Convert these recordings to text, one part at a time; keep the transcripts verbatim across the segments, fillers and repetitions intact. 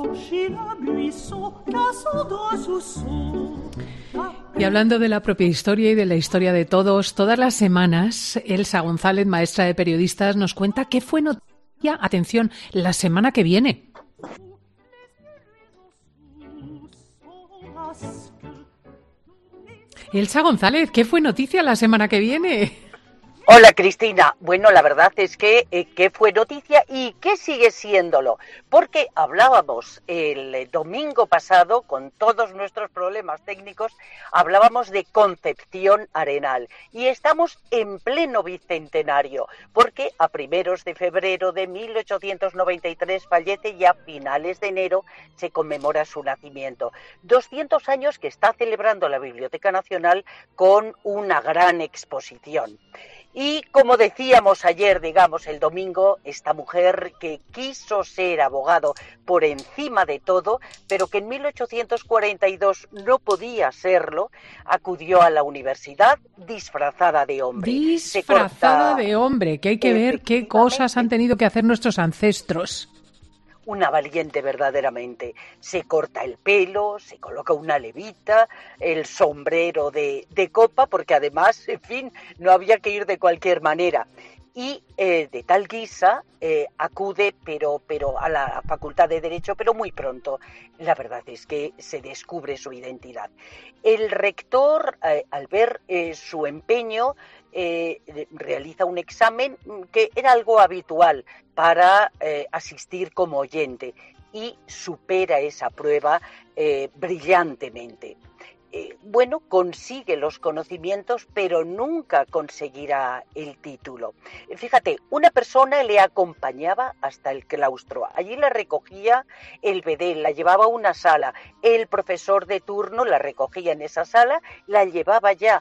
Y hablando de la propia historia y de la historia de todos, todas las semanas Elsa González, maestra de periodistas, nos cuenta qué fue noticia, atención, la semana que viene. Elsa González, ¿qué fue noticia la semana que viene? Hola Cristina, bueno, la verdad es que, eh, que fue noticia y que sigue siéndolo, porque hablábamos el domingo pasado, con todos nuestros problemas técnicos, hablábamos de Concepción Arenal y estamos en pleno bicentenario, porque a primeros de febrero de mil ochocientos noventa y tres fallece y a finales de enero se conmemora su nacimiento. doscientos años que está celebrando la Biblioteca Nacional con una gran exposición. Y como decíamos ayer, digamos, el domingo, esta mujer que quiso ser abogado por encima de todo, pero que en mil ochocientos cuarenta y dos no podía serlo, acudió a la universidad disfrazada de hombre. Disfrazada corta, de hombre, que hay que ver qué cosas han tenido que hacer nuestros ancestros. Una valiente verdaderamente. Se corta el pelo, se coloca una levita, el sombrero de, de copa, porque además, en fin, no había que ir de cualquier manera. Y eh, de tal guisa eh, acude pero, pero a la Facultad de Derecho, pero muy pronto. La verdad es que se descubre su identidad. El rector, eh, al ver eh, su empeño, eh, realiza un examen que era algo habitual para eh, asistir como oyente y supera esa prueba eh, brillantemente. Eh, bueno, consigue los conocimientos, pero nunca conseguirá el título. Fíjate, una persona le acompañaba hasta el claustro. Allí la recogía el bedel, la llevaba a una sala. El profesor de turno la recogía en esa sala, la llevaba ya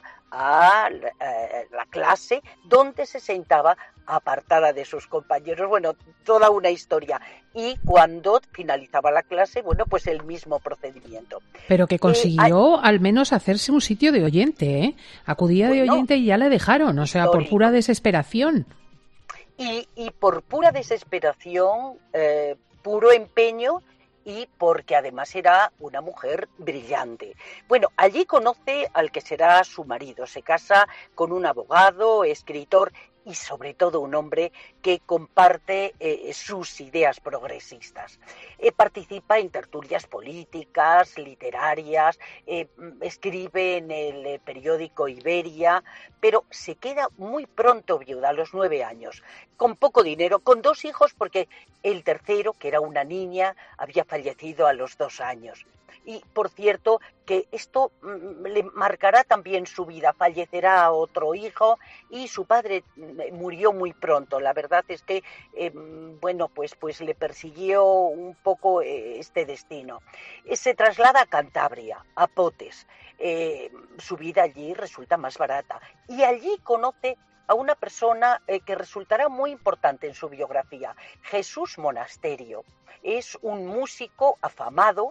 a eh, la clase, donde se sentaba apartada de sus compañeros. Bueno, toda una historia. Y cuando finalizaba la clase, bueno, pues el mismo procedimiento. Pero que consiguió eh, al menos hacerse un sitio de oyente, ¿eh? Acudía bueno, de oyente y ya le dejaron, o sea, por pura desesperación. Y, y por pura desesperación, eh, puro empeño, y porque además era una mujer brillante. Bueno, allí conoce al que será su marido, se casa con un abogado, escritor y sobre todo un hombre que comparte eh, sus ideas progresistas. Eh, participa en tertulias políticas, literarias, eh, escribe en el eh, periódico Iberia, pero se queda muy pronto viuda, a los nueve años, con poco dinero, con dos hijos, porque el tercero, que era una niña, había fallecido a los dos años. Y, por cierto, que esto mm, le marcará también su vida. Fallecerá otro hijo y su padre murió muy pronto. La verdad es que, eh, bueno, pues, pues le persiguió un poco eh, este destino. Eh, se traslada a Cantabria, a Potes. Eh, su vida allí resulta más barata. Y allí conoce a una persona eh, que resultará muy importante en su biografía, Jesús Monasterio. Es un músico afamado,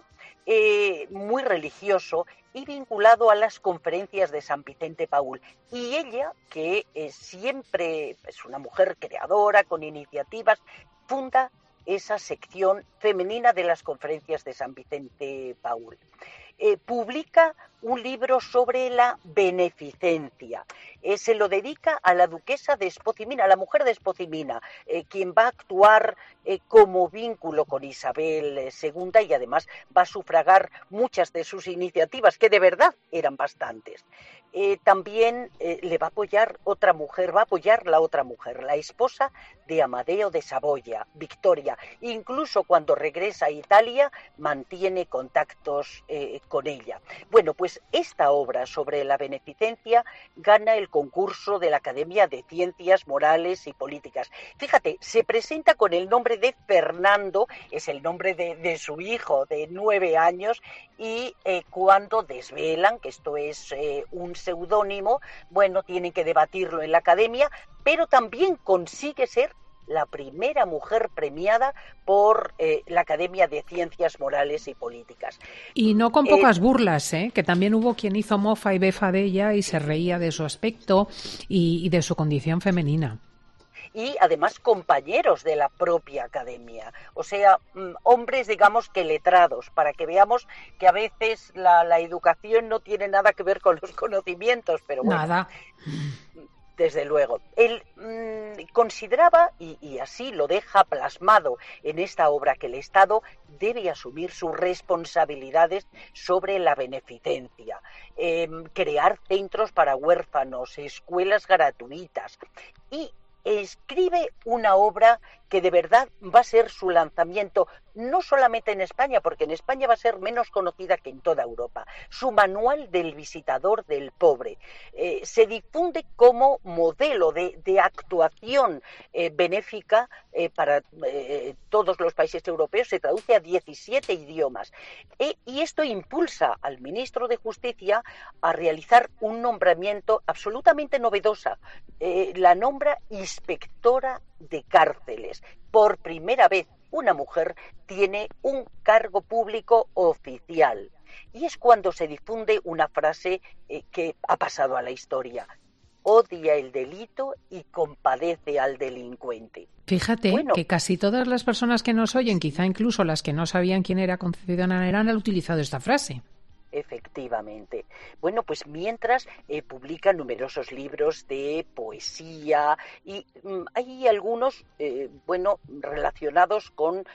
eh, muy religioso y vinculado a las conferencias de San Vicente Paúl. Y ella, que eh, siempre es una mujer creadora, con iniciativas, funda esa sección femenina de las conferencias de San Vicente Paúl. Eh, publica un libro sobre la beneficencia. Eh, se lo dedica a la duquesa de Espozimina, a la mujer de Espozimina, eh, quien va a actuar eh, como vínculo con Isabel segunda y además va a sufragar muchas de sus iniciativas, que de verdad eran bastantes. Eh, también eh, le va a apoyar otra mujer, va a apoyar la otra mujer, la esposa de Amadeo de Saboya, Victoria. Incluso cuando regresa a Italia, mantiene contactos eh, con ella. Bueno, pues esta obra sobre la beneficencia gana el concurso de la Academia de Ciencias Morales y Políticas. Fíjate, se presenta con el nombre de Fernando, es el nombre de, de su hijo de nueve años, y eh, cuando desvelan que esto es eh, un seudónimo, bueno, tienen que debatirlo en la Academia, pero también consigue ser la primera mujer premiada por eh, la Academia de Ciencias Morales y Políticas. Y no con pocas eh, burlas, ¿eh? Que también hubo quien hizo mofa y befa de ella y se reía de su aspecto y, y de su condición femenina. y además compañeros de la propia academia, o sea, hombres, digamos, que letrados, para que veamos que a veces la, la educación no tiene nada que ver con los conocimientos, pero bueno. Nada. Desde luego. Él mmm, consideraba, y, y así lo deja plasmado en esta obra, que el Estado debe asumir sus responsabilidades sobre la beneficencia, eh, crear centros para huérfanos, escuelas gratuitas, y escribe una obra que de verdad va a ser su lanzamiento, no solamente en España, porque en España va a ser menos conocida que en toda Europa. Su manual del visitador del pobre eh, se difunde como modelo de, de actuación eh, benéfica eh, para eh, todos los países europeos, se traduce a diecisiete idiomas. Eh, y esto impulsa al ministro de Justicia a realizar un nombramiento absolutamente novedosa. Eh, la nombra inspectora de cárceles. Por primera vez, una mujer tiene un cargo público oficial. Y es cuando se difunde una frase eh, que ha pasado a la historia. Odia el delito y compadece al delincuente. Fíjate bueno, que casi todas las personas que nos oyen, quizá incluso las que no sabían quién era Concepción Arenal, han utilizado esta frase. Efectivamente. Bueno, pues mientras eh, publica numerosos libros de poesía y mm, hay algunos, eh, bueno, relacionados con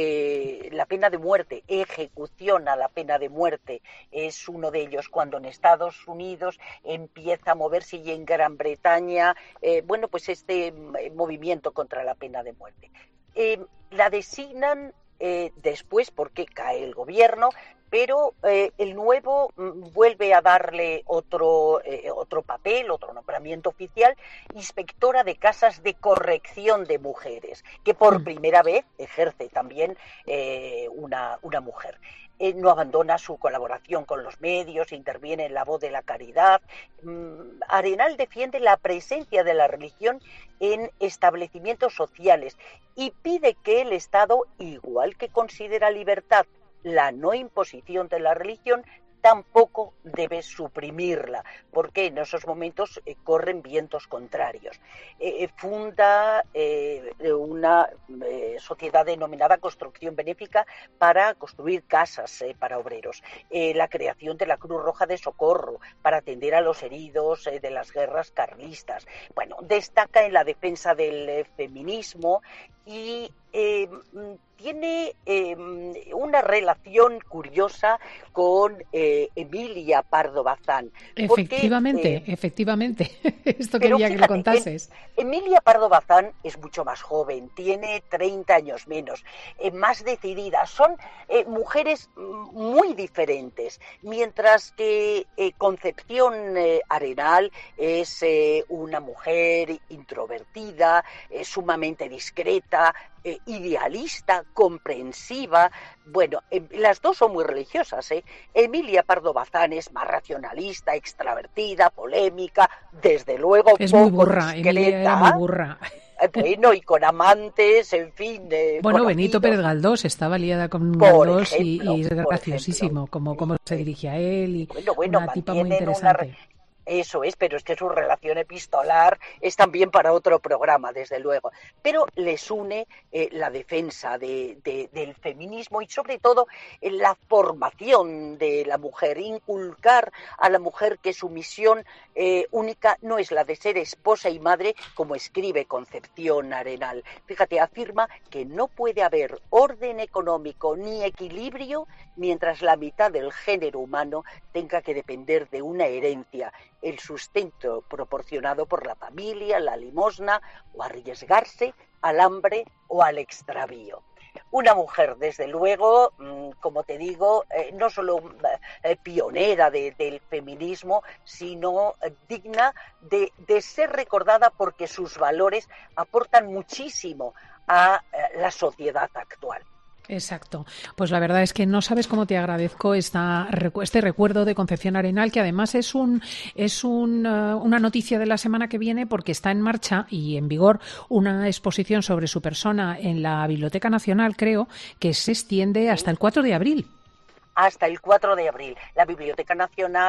eh, la pena de muerte, ejecución a la pena de muerte. Es uno de ellos cuando en Estados Unidos empieza a moverse y en Gran Bretaña, eh, bueno, pues este eh, movimiento contra la pena de muerte. Eh, la designan eh, después porque cae el gobierno, pero eh, el nuevo mm, vuelve a darle otro, eh, otro papel, otro nombramiento oficial, inspectora de casas de corrección de mujeres, que por primera vez ejerce también eh, una, una mujer. Eh, no abandona su colaboración con los medios, interviene en La Voz de la Caridad. Mm, Arenal defiende la presencia de la religión en establecimientos sociales y pide que el Estado, igual que considera libertad la no imposición de la religión, tampoco debe suprimirla, porque en esos momentos eh, corren vientos contrarios. Eh, funda eh, una eh, sociedad denominada Construcción Benéfica para construir casas eh, para obreros, eh, la creación de la Cruz Roja de Socorro para atender a los heridos eh, de las guerras carlistas. Bueno, destaca en la defensa del eh, feminismo y eh, tiene eh, una relación curiosa con eh, Emilia Pardo Bazán. Efectivamente, porque, eh, efectivamente. Esto quería fíjate, que lo contases. En, Emilia Pardo Bazán es mucho más joven, tiene treinta años menos, eh, más decidida. Son eh, mujeres muy diferentes, mientras que eh, Concepción eh, Arenal es eh, una mujer introvertida, eh, sumamente discreta, eh, idealista, comprensiva. Bueno, eh, las dos son muy religiosas, ¿eh? Emilia Pardo Bazán es más racionalista, extravertida, polémica, desde luego es poco muy burra, discreta. Emilia era muy burra. Bueno, y con amantes, en fin. Eh, bueno, conocidos. Benito Pérez Galdós estaba liada con por Galdós ejemplo, y, y es por graciosísimo ejemplo. como, como se dirige a él y bueno, bueno, una tipa muy interesante. Una... Eso es, pero es que su relación epistolar es también para otro programa, desde luego. Pero les une eh, la defensa de, de, del feminismo y sobre todo eh, la formación de la mujer, inculcar a la mujer que su misión eh, única no es la de ser esposa y madre, como escribe Concepción Arenal. Fíjate, afirma que no puede haber orden económico ni equilibrio mientras la mitad del género humano tenga que depender de una herencia, el sustento proporcionado por la familia, la limosna, o arriesgarse al hambre o al extravío. Una mujer, desde luego, como te digo, eh, no solo eh, pionera de, del feminismo, sino eh, digna de, de ser recordada porque sus valores aportan muchísimo a eh, la sociedad actual. Exacto. Pues la verdad es que no sabes cómo te agradezco esta, este recuerdo de Concepción Arenal, que además es un es un, uh, una noticia de la semana que viene porque está en marcha y en vigor una exposición sobre su persona en la Biblioteca Nacional, creo, que se extiende hasta el cuatro de abril. Hasta el cuatro de abril. La Biblioteca Nacional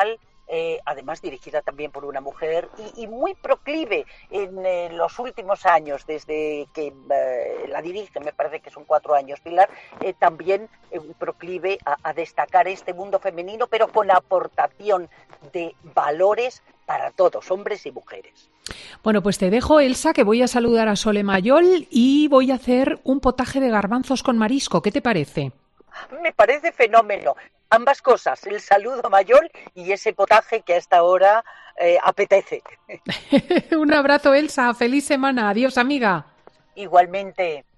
eh, además dirigida también por una mujer y, y muy proclive en eh, los últimos años, desde que eh, la dirige, me parece que son cuatro años, Pilar, eh, también eh, proclive a, a destacar este mundo femenino, pero con aportación de valores para todos, hombres y mujeres. Bueno, pues te dejo, Elsa, que voy a saludar a Sole Mayol y voy a hacer un potaje de garbanzos con marisco. ¿Qué te parece? Me parece fenómeno. Ambas cosas, el saludo mayor y ese potaje que hasta ahora eh, apetece. Un abrazo, Elsa. Feliz semana. Adiós, amiga. Igualmente.